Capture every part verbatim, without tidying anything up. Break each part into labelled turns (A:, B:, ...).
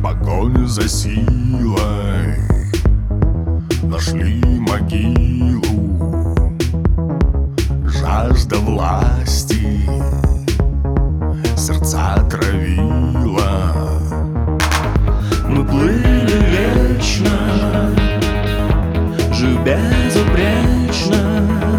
A: погоне за силой нашли могилу. Жажда власти сердца травила.
B: Мы плыли вечно, жив безупречно,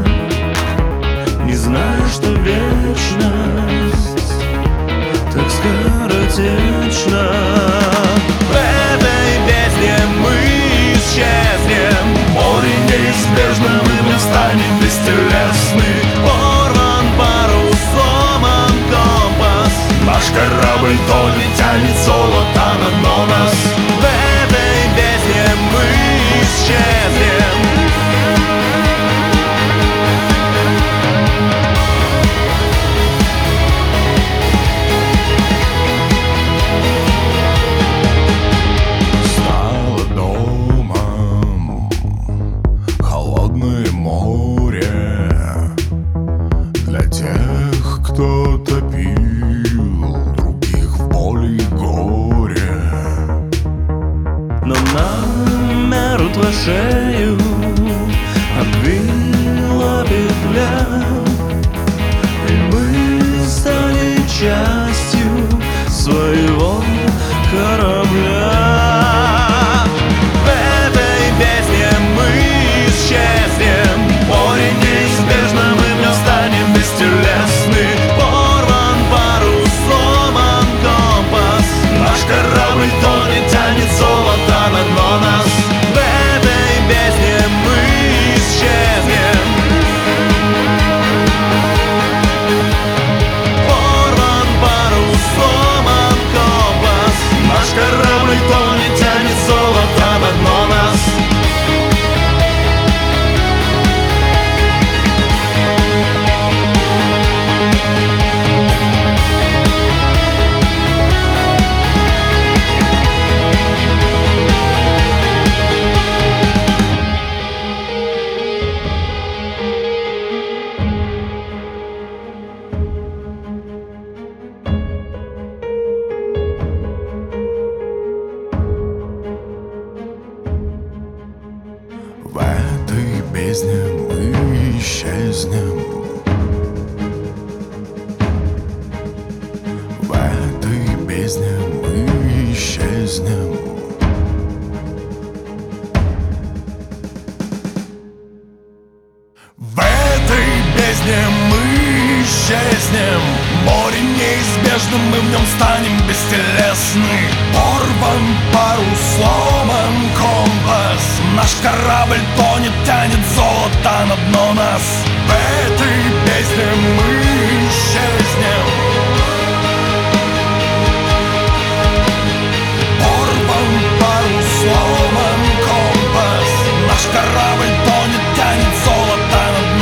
B: не зная, что вечность так скоротечна. В этой песне мы исчезнем, море неизбежно, мы вновь станем бестелесны. Порван парус, сломан компас,
A: Наш корабль тонет, тянет золото на дно нас.
B: в этой песне мы исчезнем.
A: Стало домом холодное море для тех, кто топил других в боли и горе.
B: Но нам рутла шею обвила петля, и мы стали частью своего корабля. В этой песне мы исчезнем, море неизбежно, мы вновь станем бестелесны. Порван парус, сломан компас,
A: Наш корабль тонет, тянет золото на дно нас.
B: в этой песне мы исчезнем. Порван парус, сломан компас,
A: Наш корабль тонет, тянет золото на дно нас. В этой бездне мы исчезнем. В этой бездне мы исчезнем. В этой бездне мы исчезнем. Море неизбежно, мы в нем станем бестелесны. Порван парус, сломан компас, наш корабль тонет, тянет золото на дно нас. В этой бездне мы исчезнем. Порван парус, сломан компас, наш корабль тонет, тянет золото на дно нас.